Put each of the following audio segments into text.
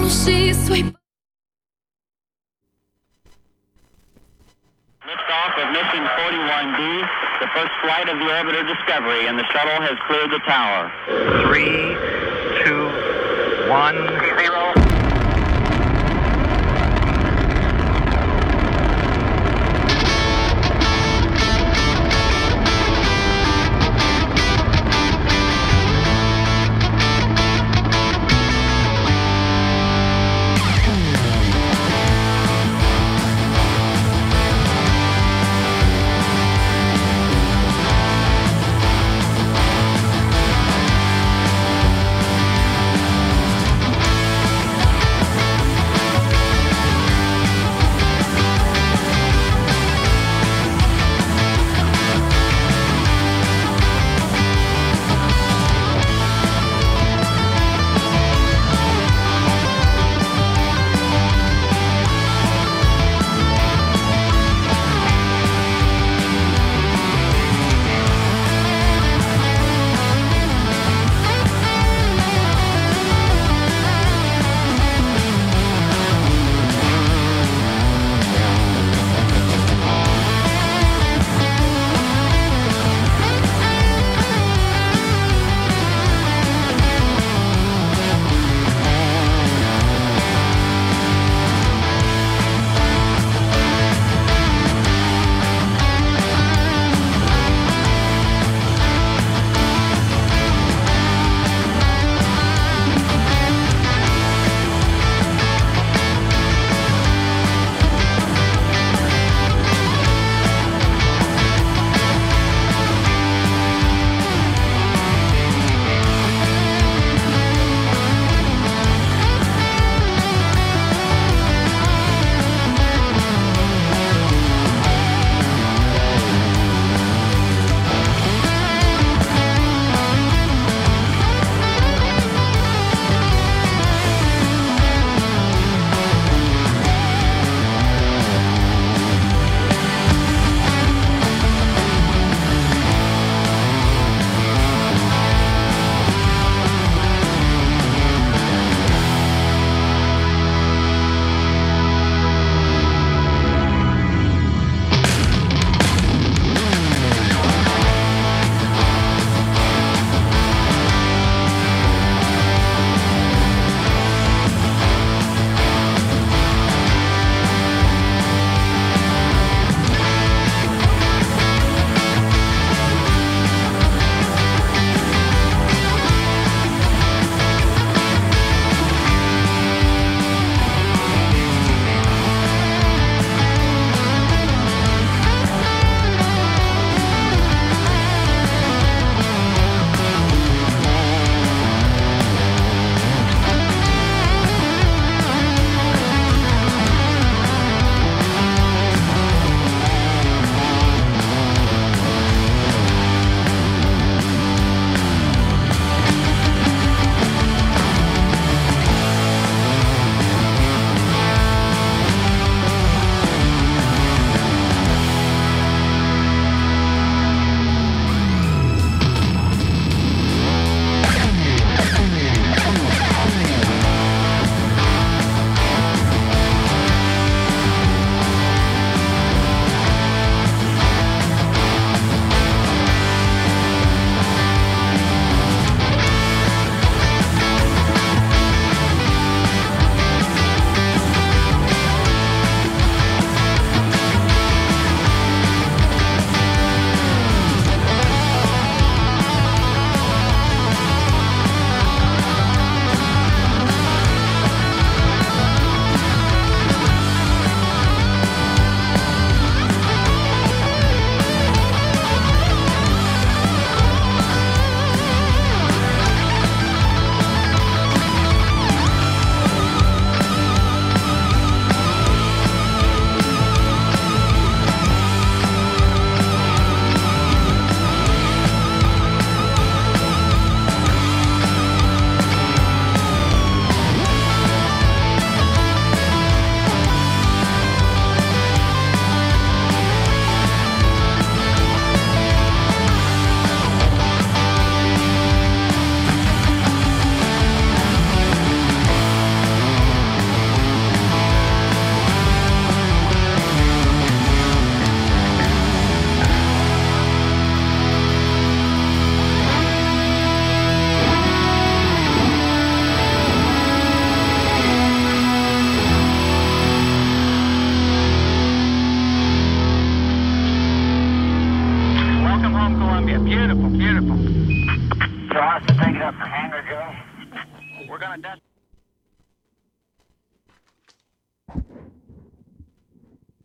she's sweet. Liftoff of mission 41B, the first flight of the orbiter Discovery, and the shuttle has cleared the tower. 3, 2, 1, 0.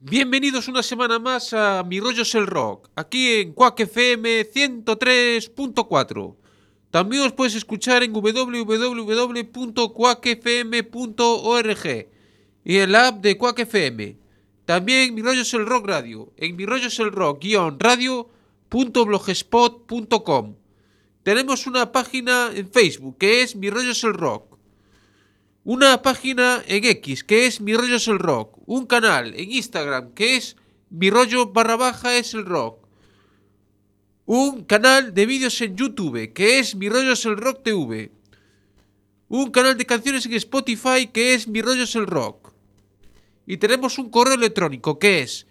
Bienvenidos una semana más a Mi Rollo es el Rock, aquí en Quack FM 103.4. También os puedes escuchar en www.quackfm.org y en la app de Quack FM. También Mi Rollo es el Rock Radio, en Mi Rollo es el Rock-radio.blogspot.com. Tenemos una página en Facebook que es Mi Rollo es el Rock. Una página en X que es Mi Rollo es el Rock. Un canal en Instagram que es Mi Rollo _ es el Rock. Un canal de vídeos en YouTube que es Mi Rollo es el Rock TV. Un canal de canciones en Spotify que es Mi Rollo es el Rock. Y tenemos un correo electrónico que es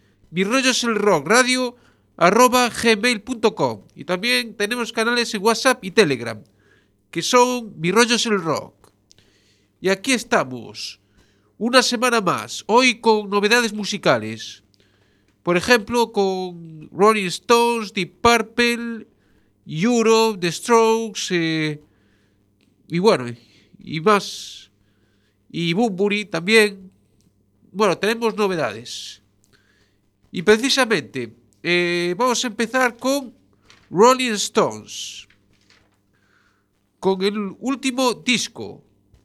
mirolloselrockradio@gmail.com. Y también tenemos canales en WhatsApp y Telegram que son Mi Rollo es el Rock. Y aquí estamos, una semana más, hoy con novedades musicales. Por ejemplo, con Rolling Stones, Deep Purple, Europe, The Strokes, y bueno, y más. Y Bunbury también. Bueno, tenemos novedades. Y precisamente, vamos a empezar con Rolling Stones, con el último disco.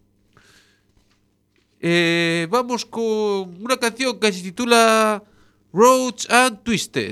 Vamos con una canción que se titula Roads and Twisted.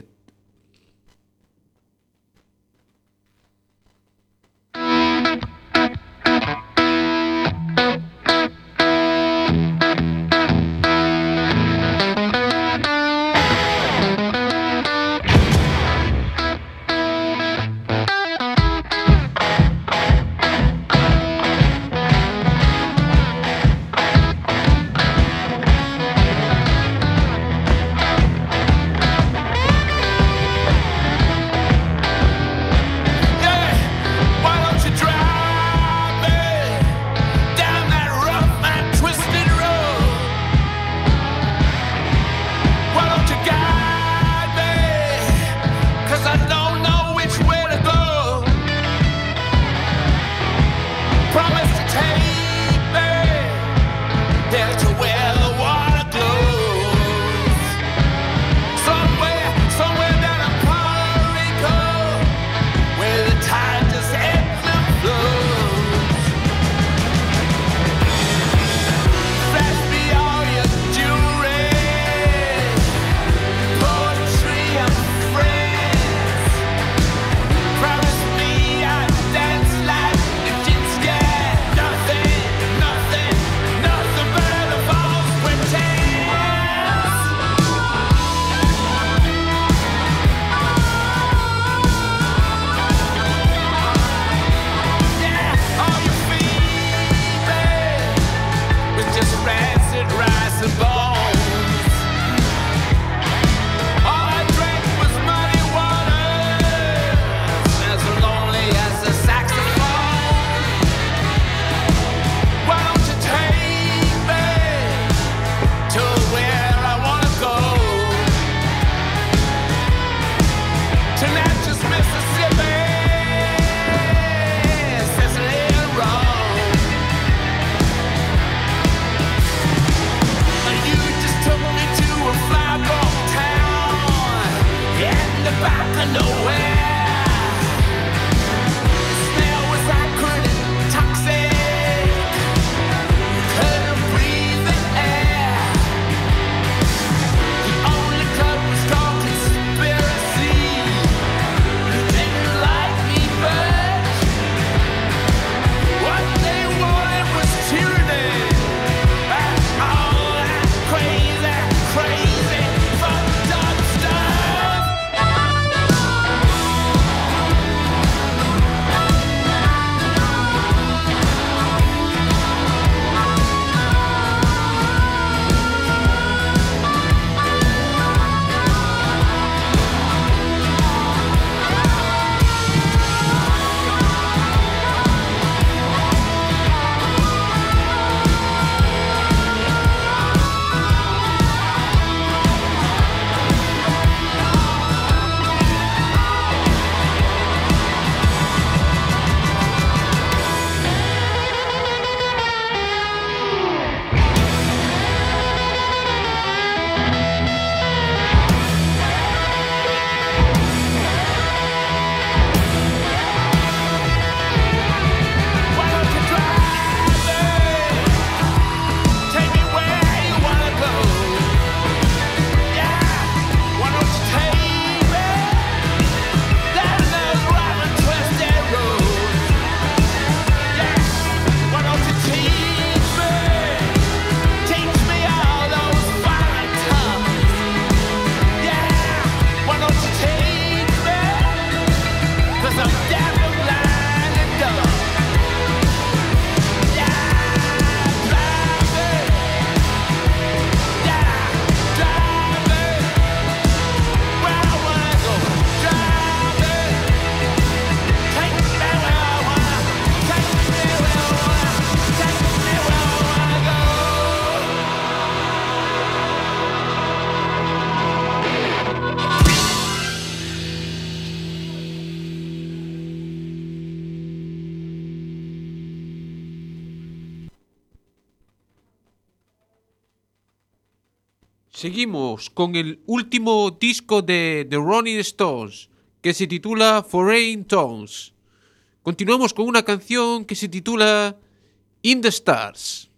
Seguimos con el último disco de The Rolling Stones, que se titula Foreign Tones. Continuamos con una canción que se titula In the Stars.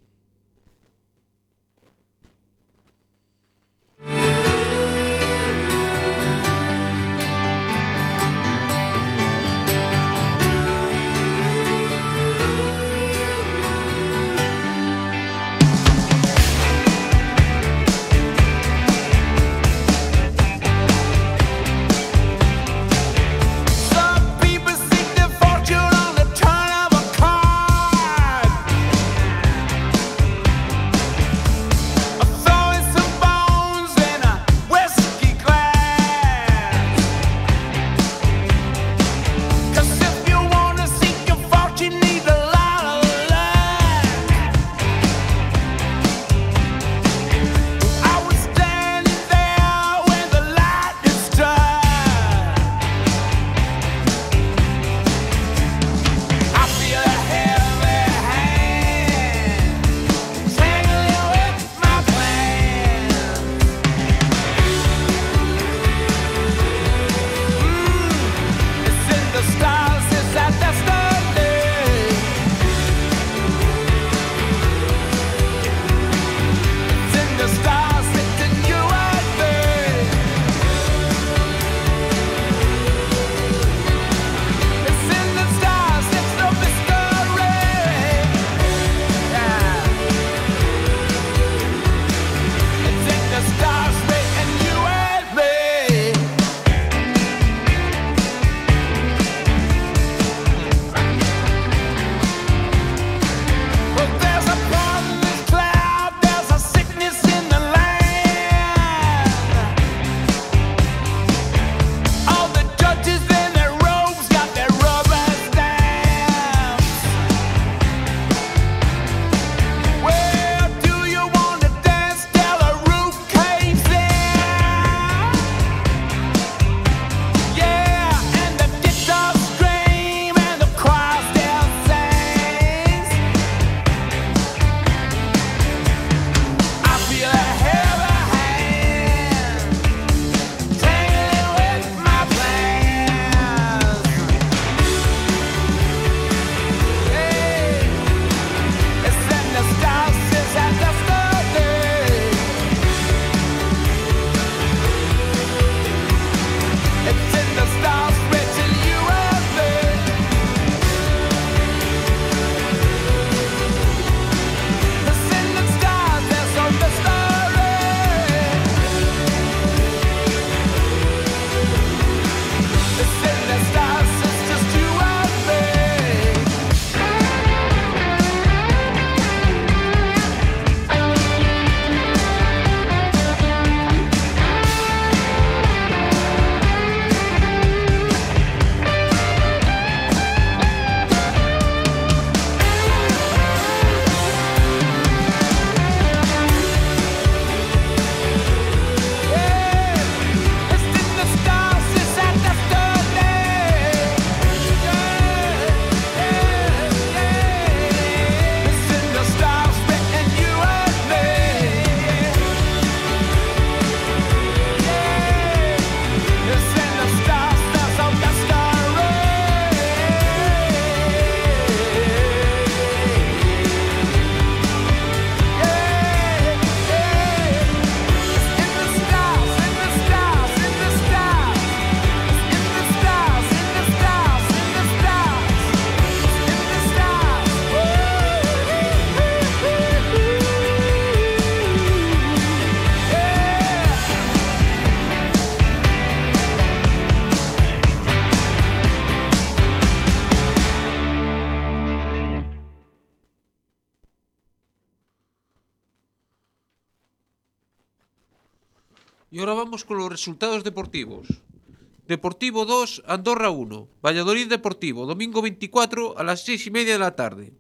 Y ahora vamos con los resultados deportivos. Deportivo 2, Andorra 1. Valladolid Deportivo, domingo 24 a las 6:30 de la tarde.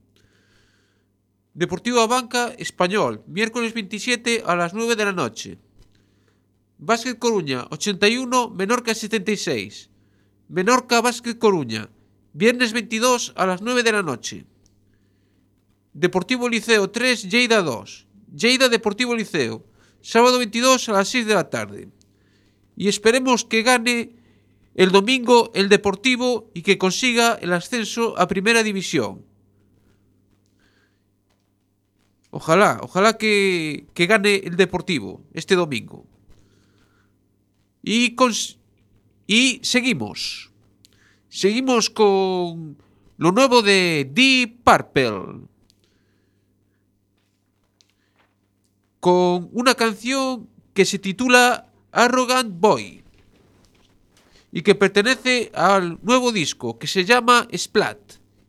Deportivo Abanca Español, miércoles 27 a las 9 de la noche. Básquet Coruña 81, Menorca 76. Menorca Básquet Coruña, viernes 22 a las 9 de la noche. Deportivo Liceo 3, Lleida 2. Lleida Deportivo Liceo, sábado 22 a las 6 de la tarde. Y esperemos que gane el domingo el Deportivo y que consiga el ascenso a Primera División. Ojalá que gane el Deportivo este domingo. Y seguimos con lo nuevo de Deep Purple, con una canción que se titula Arrogant Boy y que pertenece al nuevo disco que se llama Splat.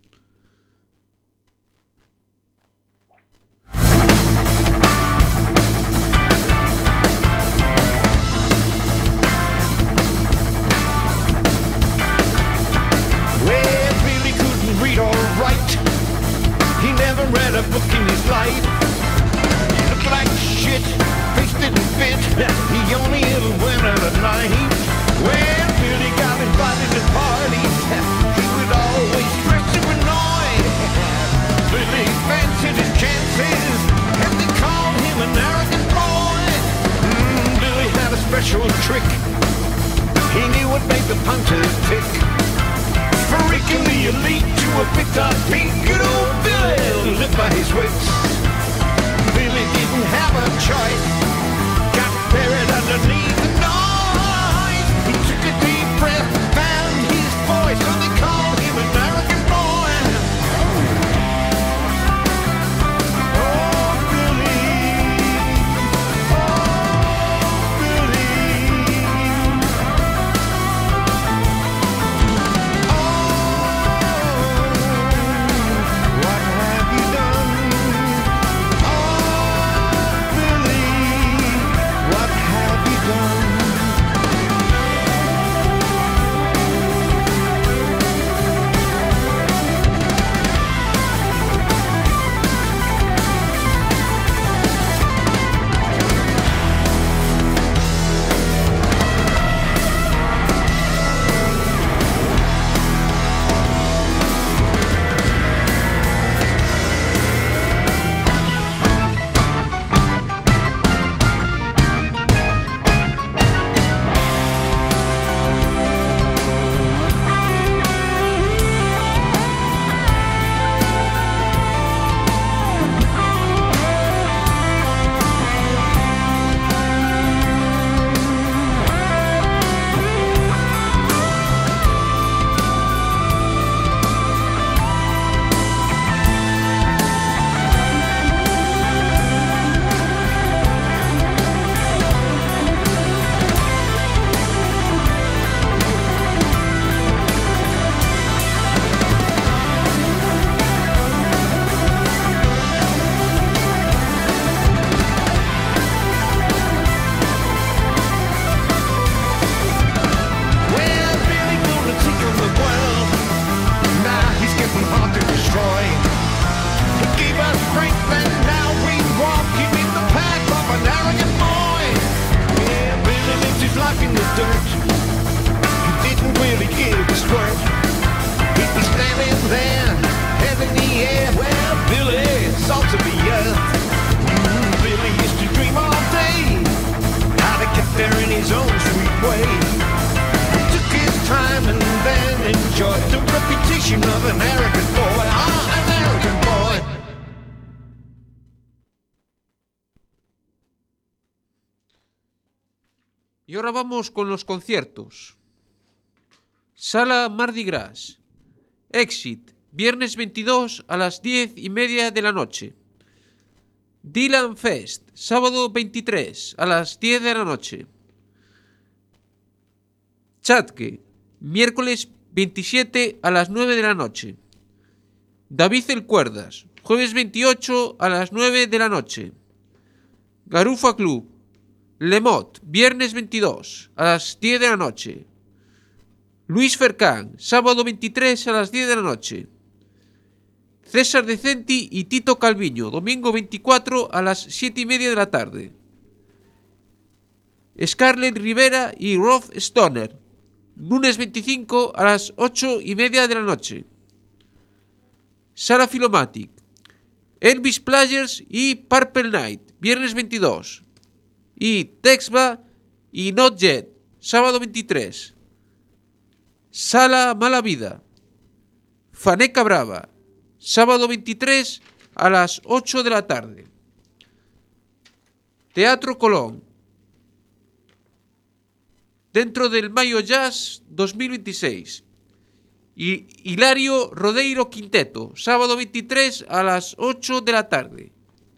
He never read a book in his life. He looked like shit, face didn't fit. He only ever went out at night. When Billy got invited to parties, he would always dress to annoy. Billy fancied his chances, and they called him an arrogant boy. Billy had a special trick. He knew what made the punters tick. Freaking the elite to a big-top peak. Good old Billy lived by his wits. Billy didn't have a choice. Got buried underneath the noise. He took a deep breath, found his voice, so they called him an arrogant boy. Oh, Billy. Oh, Billy. Y ahora vamos con los conciertos. Sala Mardi Gras. Exit, viernes 22 a las 10:30 de la noche. Dylan Fest, sábado 23 a las 10 de la noche. Chatke, miércoles 27 a las 9 de la noche. David el Cuerdas, jueves 28 a las 9 de la noche. Garufa Club, Lemot, viernes 22 a las 10 de la noche. Luis Fercán, sábado 23 a las 10 de la noche. César Decenti y Tito Calviño, domingo 24 a las 7:30 de la tarde. Scarlett Rivera y Rob Stoner, lunes 25 a las 8:30 de la noche. Sala Filomatic, Elvis Players y Purple Night, viernes 22. Y Texba y Not Yet, sábado 23. Sala Mala Vida, Faneca Brava, sábado 23 a las 8 de la tarde. Teatro Colón, dentro del Mayo Jazz 2026. Y Hilario Rodeiro Quinteto, sábado 23 a las 8 de la tarde.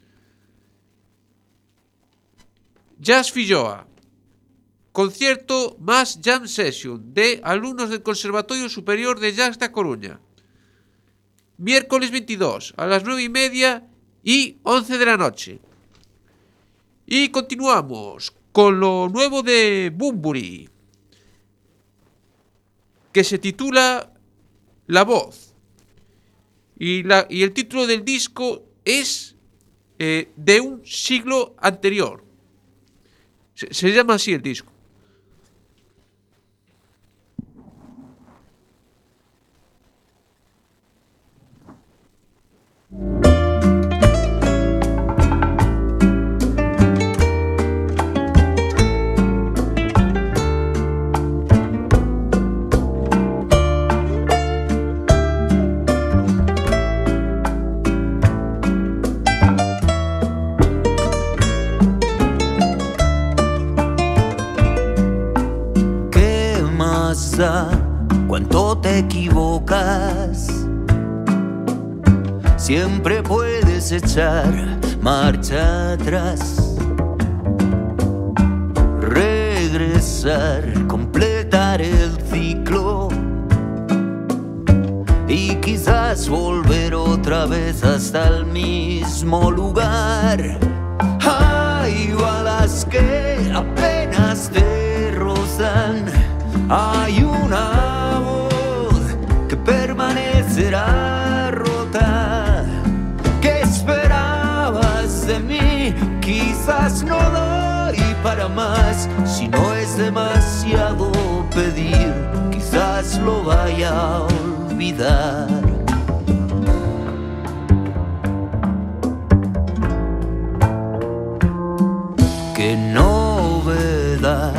Jazz Filloa, concierto más jam session de alumnos del Conservatorio Superior de Jazz de A Coruña. Miércoles 22 a las 9:30 y 11 de la noche. Y continuamos con lo nuevo de Bunbury, que se titula La Voz. Y el título del disco es De un siglo anterior. Se llama así el disco. Cuánto te equivocas, siempre puedes echar marcha atrás, regresar, completar el ciclo y quizás volver otra vez hasta el mismo lugar. Hay balas que apenas te rozan, hay una voz que permanecerá rota. ¿Qué esperabas de mí? Quizás no doy para más. Si no es demasiado pedir, quizás lo vaya a olvidar. Qué novedad,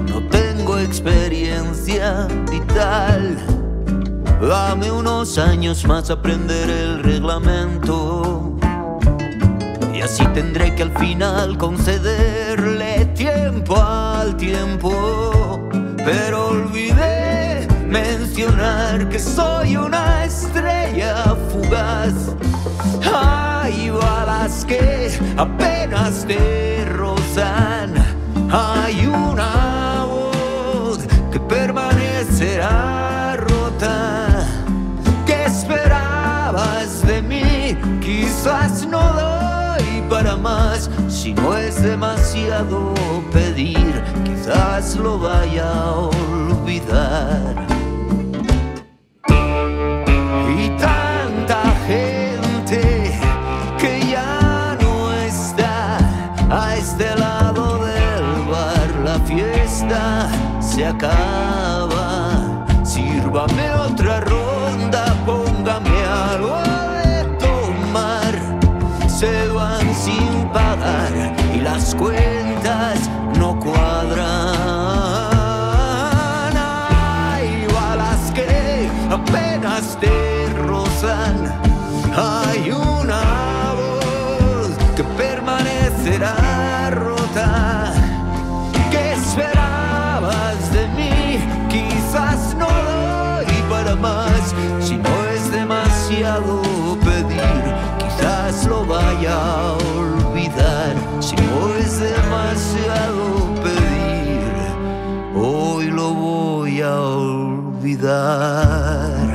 experiencia vital. Dame unos años más a aprender el reglamento y así tendré que al final concederle tiempo al tiempo. Pero olvidé mencionar que soy una estrella fugaz. Hay balas que apenas te rozan, hay una que permanecerá rota. ¿Qué esperabas de mí? Quizás no doy para más. Si no es demasiado pedir, quizás lo vaya a olvidar. Y tanta gente que ya no está a este lado del bar. La fiesta se acaba, sírvame otra ronda, póngame algo de tomar. Se van sin pagar y las cuentas no cuadran. Hay balas que apenas te rozan, hay una voz que permanecerá rota. ¿Qué esperabas de mí? Quizás no doy para más. Si no es demasiado pedir, quizás lo vaya a olvidar. Si no es demasiado pedir, hoy lo voy a olvidar.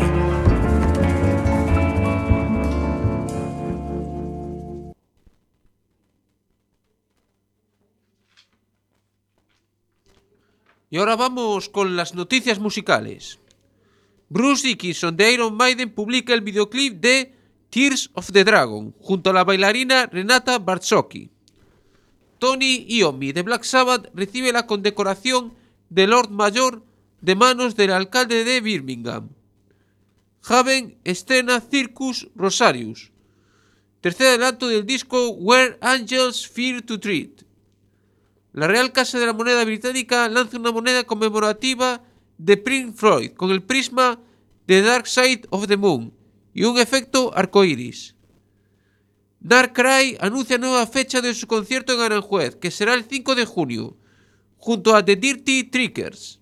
Y ahora vamos con las noticias musicales. Bruce Dickinson de Iron Maiden publica el videoclip de Tears of the Dragon junto a la bailarina Renata Bartzocchi. Tony Iommi de Black Sabbath recibe la condecoración de Lord Mayor de manos del alcalde de Birmingham. Haven estrena Circus Rosarius, tercer adelanto del disco Where Angels Fear to Tread. La Real Casa de la Moneda Británica lanza una moneda conmemorativa de Pink Floyd con el prisma de Dark Side of the Moon y un efecto arcoíris. Darkrai anuncia nueva fecha de su concierto en Aranjuez, que será el 5 de junio, junto a The Dirty Trickers.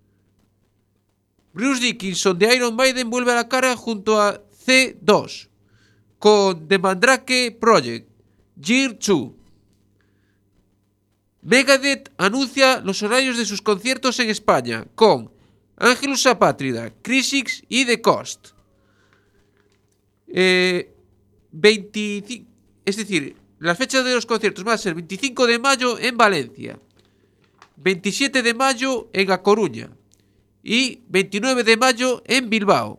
Bruce Dickinson de Iron Maiden vuelve a la cara junto a C2, con The Mandrake Project, Year 2. Megadeth anuncia los horarios de sus conciertos en España, con Angelus Apátrida, Crisix y The Cost. 25, es decir, la fecha de los conciertos va a ser 25 de mayo en Valencia, 27 de mayo en A Coruña y 29 de mayo en Bilbao.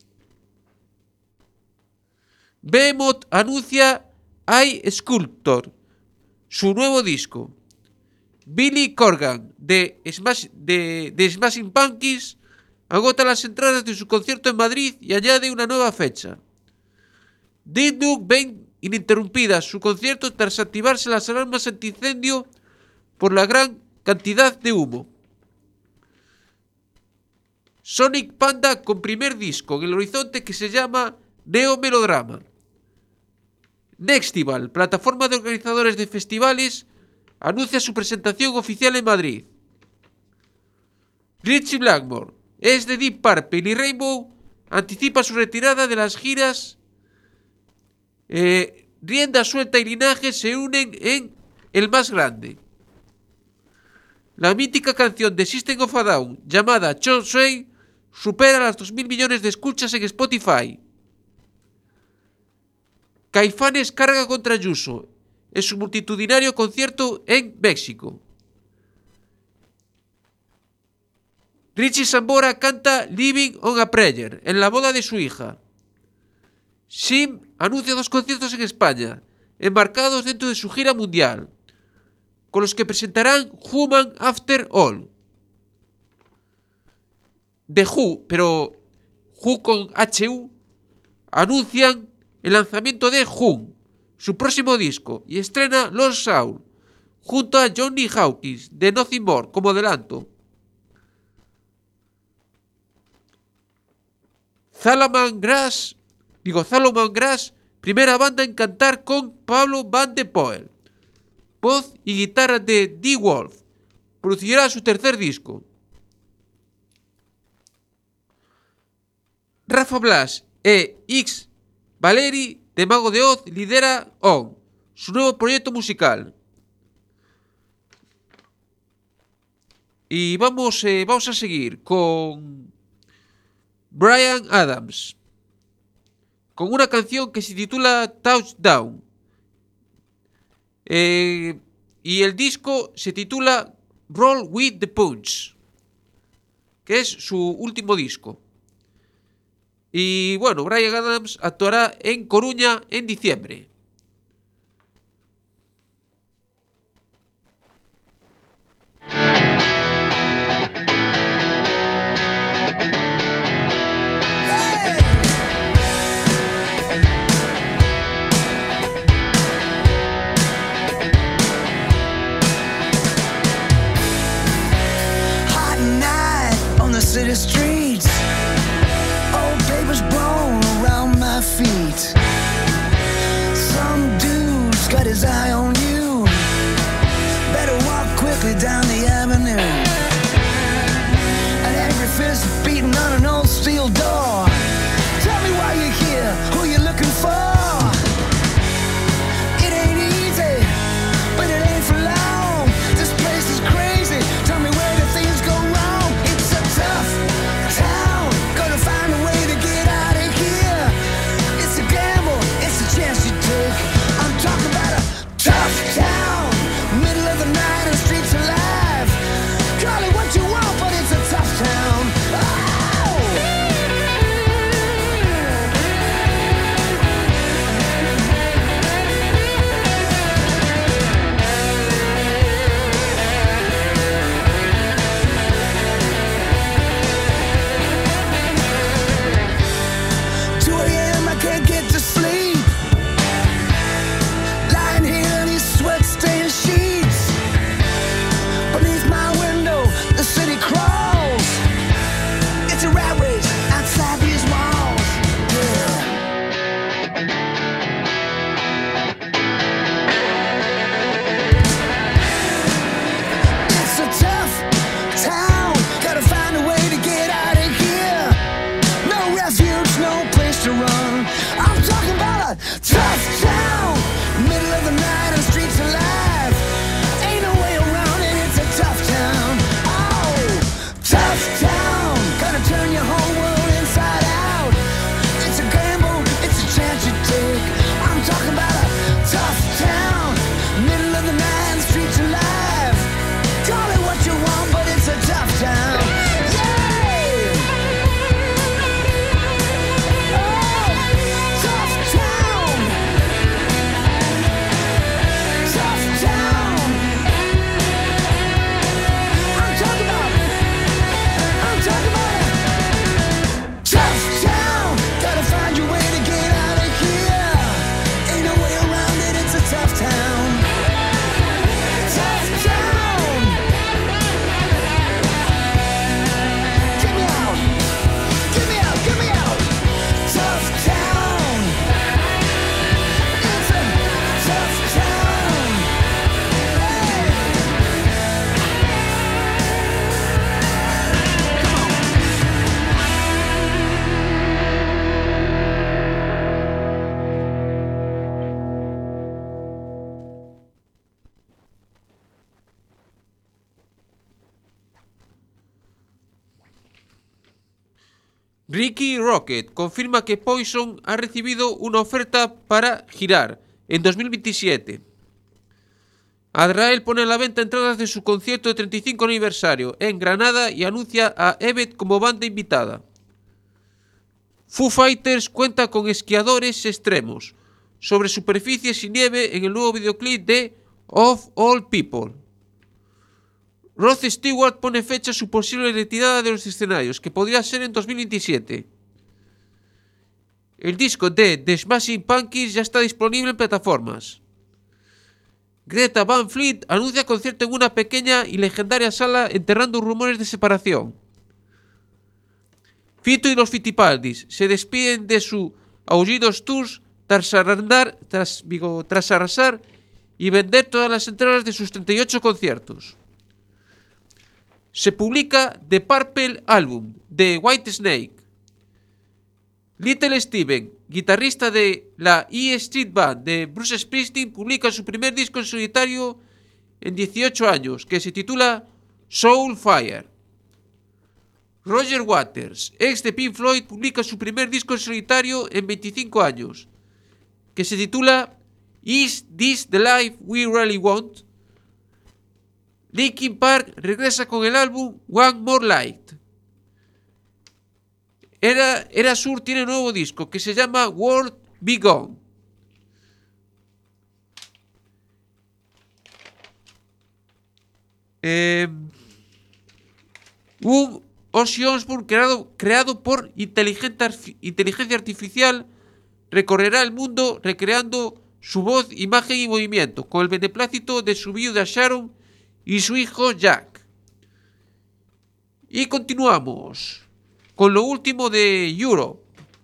Behemoth anuncia I Sculptor, su nuevo disco. Billy Corgan de Smashing Pumpkins agota las entradas de su concierto en Madrid y añade una nueva fecha. Dead Duke ven ininterrumpida su concierto tras activarse las alarmas antiincendio por la gran cantidad de humo. Sonic Panda con primer disco en el horizonte que se llama Neo Melodrama. Nextival, plataforma de organizadores de festivales, anuncia su presentación oficial en Madrid. Richie Blackmore, ex de Deep Purple y Rainbow, anticipa su retirada de las giras. Rienda Suelta y Linaje se unen en El Más Grande. La mítica canción de System of a Down, llamada Chon Suey, supera las 2.000 millones de escuchas en Spotify. Caifanes carga contra Ayuso en su multitudinario concierto en México. Richie Sambora canta Living on a Prayer en la boda de su hija. Sim anuncia 2 conciertos en España, embarcados dentro de su gira mundial, con los que presentarán Human After All. The Who, pero Who con HU, anuncian el lanzamiento de Who, su próximo disco, y estrena Lost Soul, junto a Johnny Hawkins de Nothing More como adelanto. Salomon Grass, primera banda en cantar con Pablo Van de Poel, voz y guitarra de The Wolf, producirá su tercer disco. Rafa Blas e X Valeri de Mago de Oz lidera On, su nuevo proyecto musical. Y vamos a seguir con Bryan Adams, con una canción que se titula Touchdown. Y el disco se titula Roll with the Punch, que es su último disco. Y bueno, Bryan Adams actuará en Coruña en diciembre. Hot night on the city streets. Old papers blown around my feet. Ricky Rocket confirma que Poison ha recibido una oferta para girar en 2027. Azrael pone a la venta entradas de su concierto de 35 aniversario en Granada y anuncia a Evet como banda invitada. Foo Fighters cuenta con esquiadores extremos sobre superficies y nieve en el nuevo videoclip de Of All People. Rod Stewart pone fecha a su posible retirada de los escenarios, que podría ser en 2027. El disco de The Smashing Pumpkins ya está disponible en plataformas. Greta Van Fleet anuncia concierto en una pequeña y legendaria sala enterrando rumores de separación. Fito y los Fitipaldis se despiden de su Aullidos Tours tras arrasar y vender todas las entradas de sus 38 conciertos. Se publica The Purple Album de Whitesnake. Little Steven, guitarrista de la E Street Band de Bruce Springsteen, publica su primer disco en solitario en 18 años, que se titula Soulfire. Roger Waters, ex de Pink Floyd, publica su primer disco en solitario en 25 años, que se titula Is This the Life We Really Want? Linkin Park regresa con el álbum One More Light. Era Sur tiene un nuevo disco que se llama World Be Gone. Un Ozzy Osbourne creado por inteligencia artificial recorrerá el mundo recreando su voz, imagen y movimiento con el beneplácito de su viuda Sharon y su hijo Jack. Y continuamos con lo último de Europe.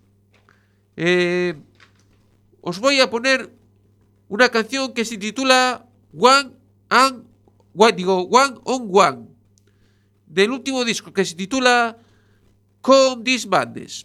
Os voy a poner una canción que se titula One on One, del último disco que se titula Come This Madness.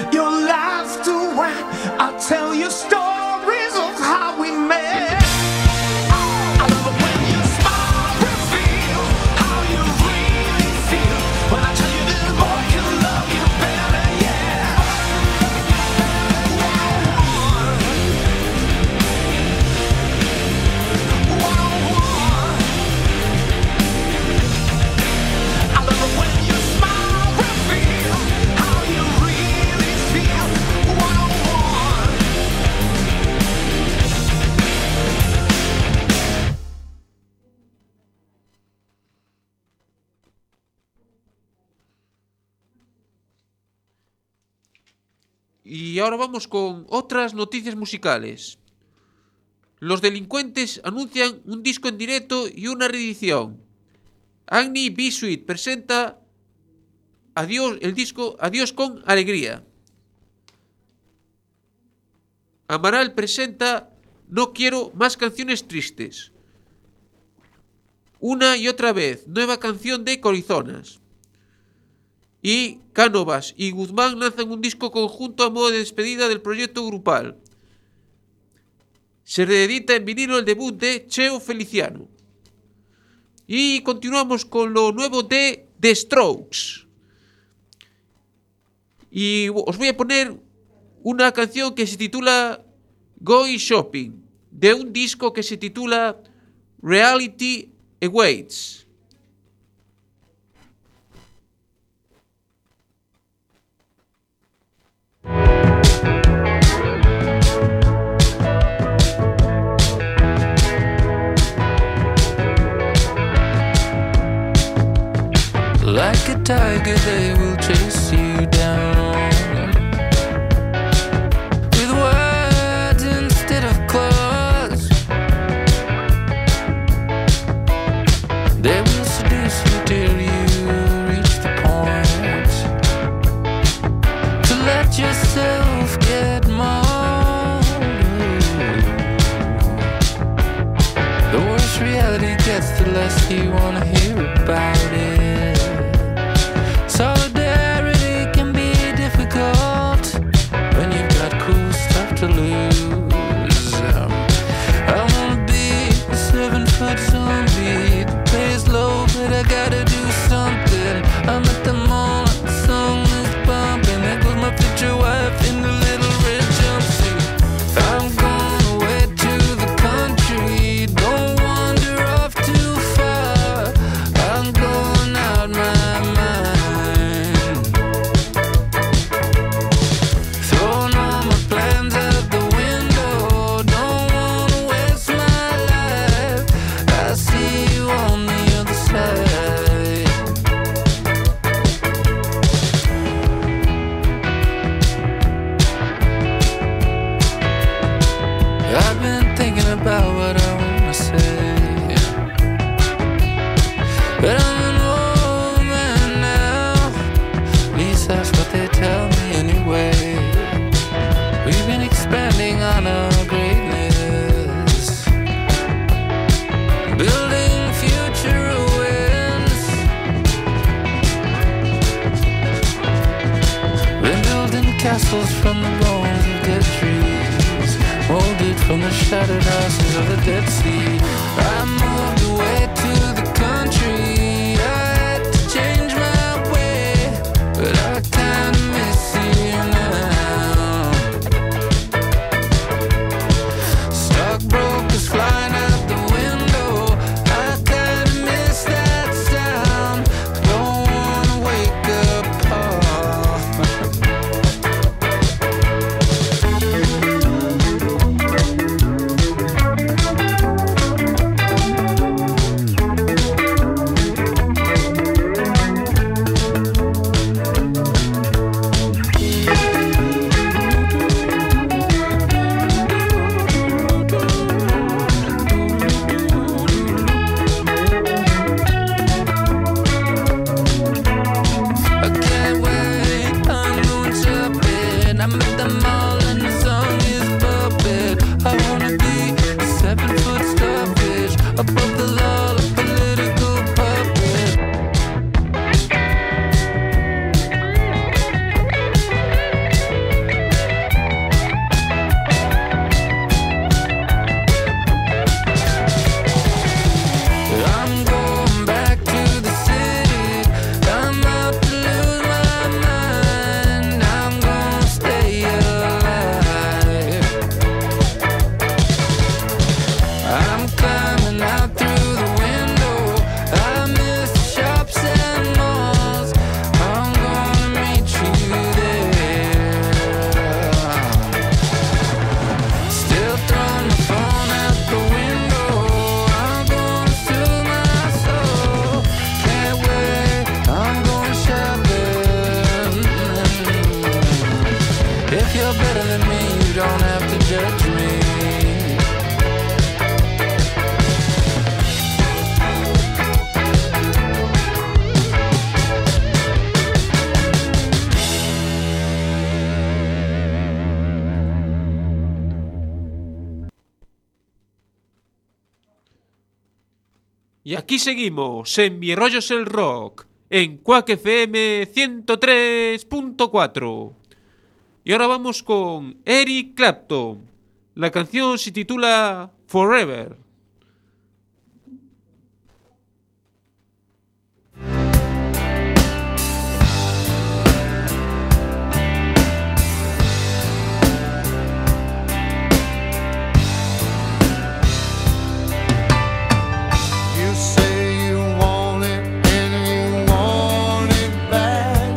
your life's too wet. I'll tell you stories of how we met. I love it when you smile, reveal how you really feel. When I tell you this boy can love you better, yeah. I love it when you smile, reveal how you really feel. Y ahora vamos con otras noticias musicales. Los Delincuentes anuncian un disco en directo y una reedición. Agni B-Suite presenta el disco Adiós con Alegría. Amaral presenta No quiero más canciones tristes. Una y otra vez, nueva canción de Corizonas. Y Cánovas y Guzmán lanzan un disco conjunto a modo de despedida del proyecto grupal. Se reedita en vinilo el debut de Cheo Feliciano. Y continuamos con lo nuevo de The Strokes. Y os voy a poner una canción que se titula Going Shopping, de un disco que se titula Reality Awaits. Like a tiger, they will chase you down with words instead of claws. They will seduce you till you reach the point to let yourself get mauled. The worse reality gets, the less you wanna hear about it. Solidarity can be difficult when you've got cool stuff to lose. I wanna be a 7-foot zombie. The pay's low, but I gotta do something. I'm at the mall, the song is bumping. There goes my future wife in the little red jumpsuit. I'm going away to the country. Don't wander off too far. I'm going out my mind. Throwing all my plans out the window. Don't wanna waste my life. I see you on the other side. I've been thinking about what I wanna say, but I'm an old man now. At least that's what they tell me anyway. We've been expanding on our greatness, building future ruins. We're building castles from the bones of dead trees, molded from the shattered houses of the Dead Sea. I moved away to the country. I had to change my way, but I kinda miss you now. Stockbrokers flying out the window. I kinda miss that sound. Don't wanna wake up, Paul. I can't wait, I'm going shopping. I'm at the mall and the song is bumping. I wanna be a 7-foot starfish above the law, a political puppet. If you're better than me, you don't have to judge me. Y aquí seguimos en Mi Rollo es el Rock, en Quack FM 103.4. Y ahora vamos con Eric Clapton. La canción se titula Forever. You say you want it and you want it bad,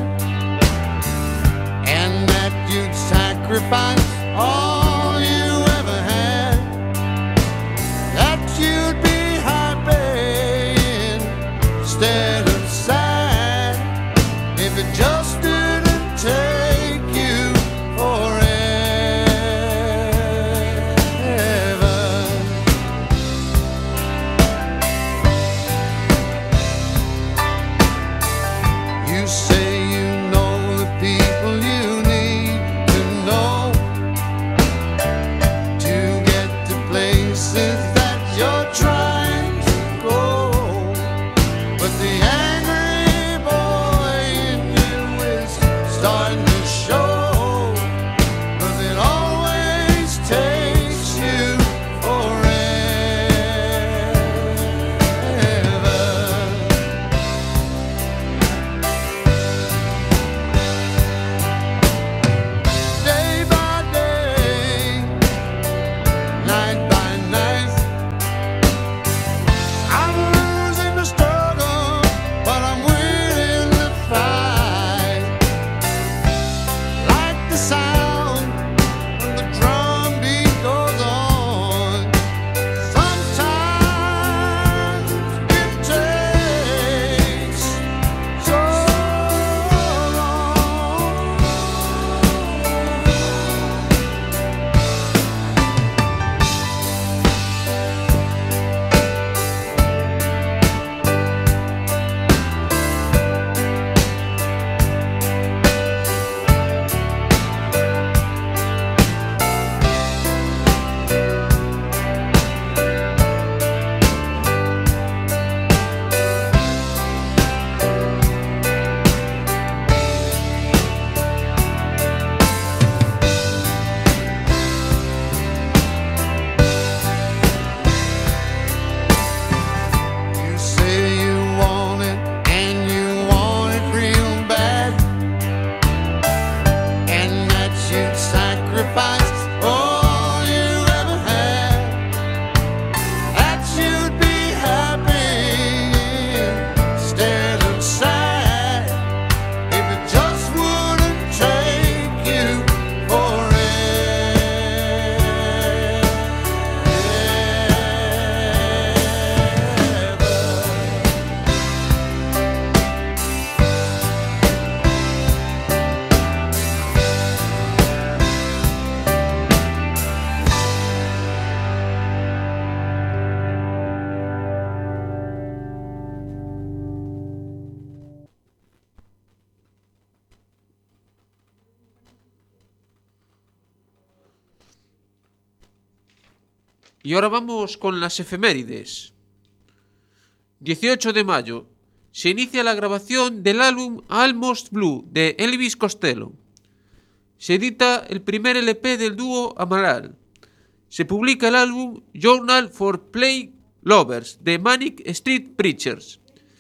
and that you'd sacrifice all you ever had, that you'd be happy instead of sad, if it just didn't take you forever. You say you know the people you need to know to get to places that you're trying to go, but the angry boy in you is starting to show, 'cause it always takes you forever. Day by day, night by night, I'm losing the struggle, but I'm winning the fight. Like the sound when the drum beat goes on. Sometimes it takes so long. You say you want it and you want it real bad, and that you'd sacrifice all you ever had, that you'd be happy instead of sad, if it just wouldn't take you Y ahora vamos con las efemérides. 18 de mayo. Se inicia la grabación del álbum Almost Blue de Elvis Costello. Se edita el primer LP del dúo Amaral. Se publica el álbum Journal for Play Lovers de Manic Street Preachers.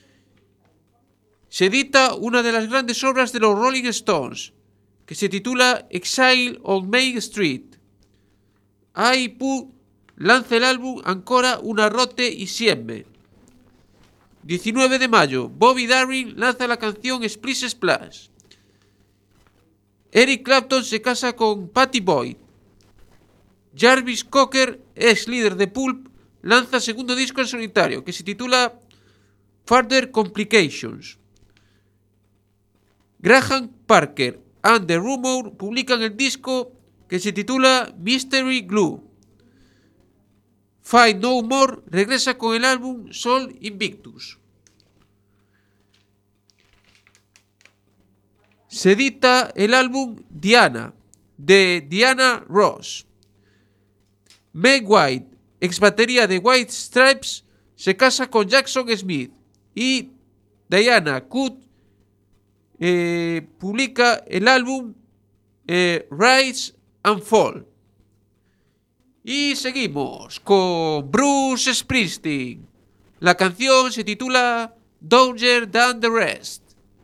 Se edita una de las grandes obras de los Rolling Stones, que se titula Exile on Main Street. Aipu lanza el álbum Ancora una rotte insieme. 19 de mayo, Bobby Darin lanza la canción Splish Splash. Eric Clapton se casa con Pattie Boyd. Jarvis Cocker, ex líder de Pulp, lanza segundo disco en solitario, que se titula Further Complications. Graham Parker, and The Rumor publican el disco que se titula Mystery Glue. Fight No More regresa con el álbum Sol Invictus. Se edita el álbum Diana, de Diana Ross. Meg White, ex batería de White Stripes, se casa con Jackson Smith. Y Diana Cook publica el álbum Rise and Fall. Y seguimos con Bruce Springsteen. La canción se titula Dodger Than the Rest.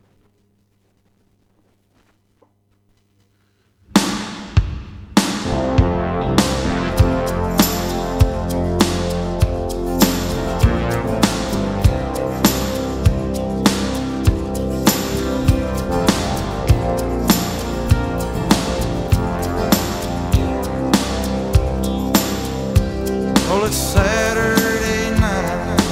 Well, it's Saturday night.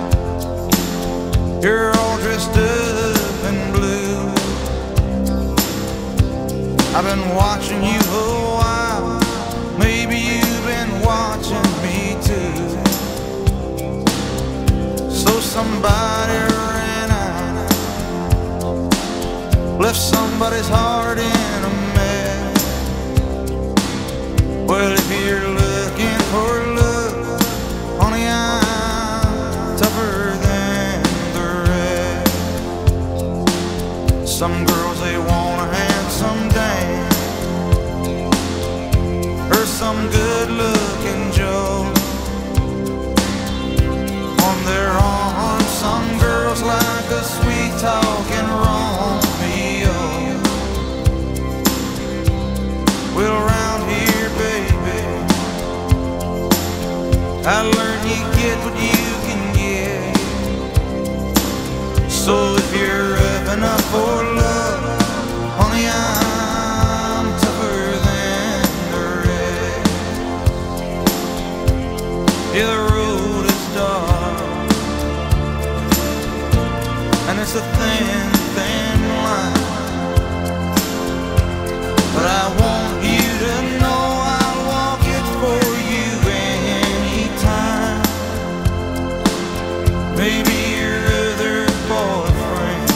You're all dressed up in blue. I've been watching you a while. Maybe you've been watching me too. So somebody ran out, left somebody's heart in a mess. Well, if you're looking for love, honey, I'm tougher than the rest. Some girls, they want a handsome dame, or some good-looking Joe. On their arm, some girls like a sweet-talking Romeo. Well, around here, baby, I learned you get what you can get. So if you're up enough for love, honey, I'm tougher than the rest. Yeah, the road is dark, and it's a thin, thin line, but I want you to know I'll walk it for you anytime. Maybe your other boyfriend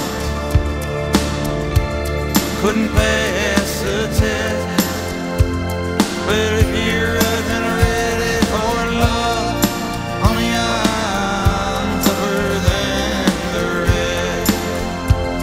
couldn't pass the test, but if you're up and ready for love, honey, I'm tougher than the rest.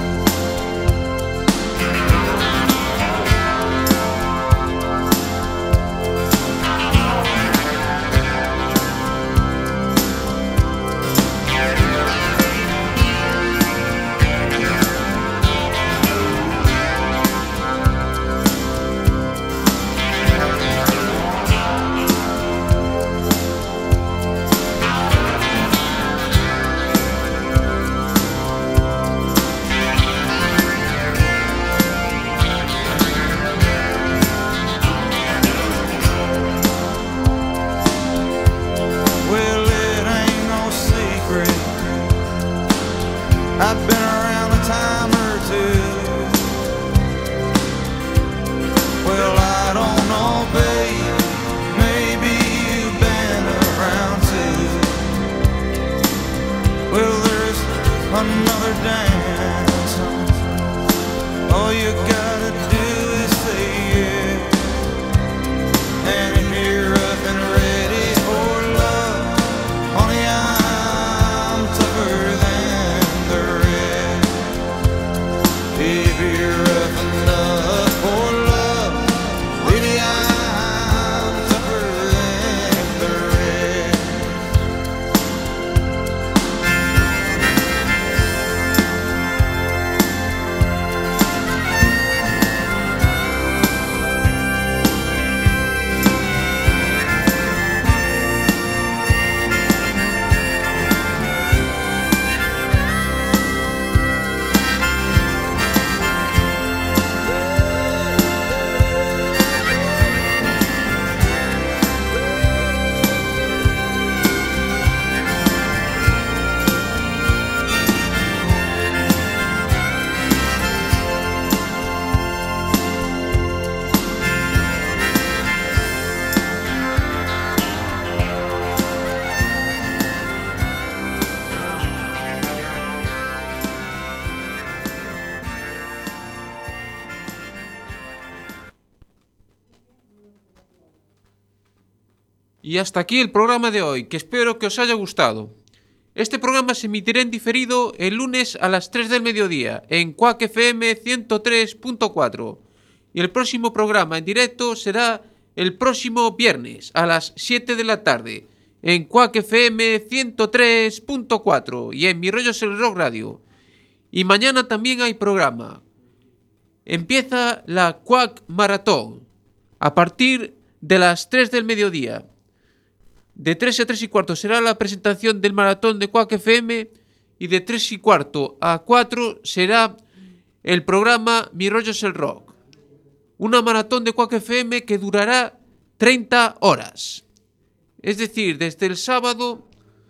Y hasta aquí el programa de hoy, que espero que os haya gustado. Este programa se emitirá en diferido el lunes a las 3 del mediodía en Quack FM 103.4 y el próximo programa en directo será el próximo viernes a las 7 de la tarde en Quack FM 103.4 y en Mi Rollo es el Rock Radio. Y mañana también hay programa. Empieza la Quack Maratón a partir de las 3 del mediodía. De 3 a 3 y cuarto será la presentación del maratón de Quack FM y de 3 y cuarto a 4 será el programa Mi Rollo es el Rock. Una maratón de Quack FM que durará 30 horas. Es decir, desde el sábado,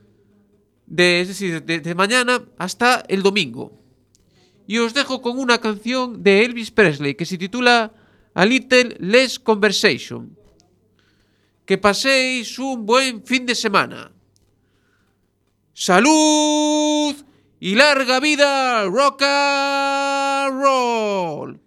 desde mañana hasta el domingo. Y os dejo con una canción de Elvis Presley que se titula A Little Less Conversation. Que paséis un buen fin de semana. ¡Salud! Y larga vida, rock and roll.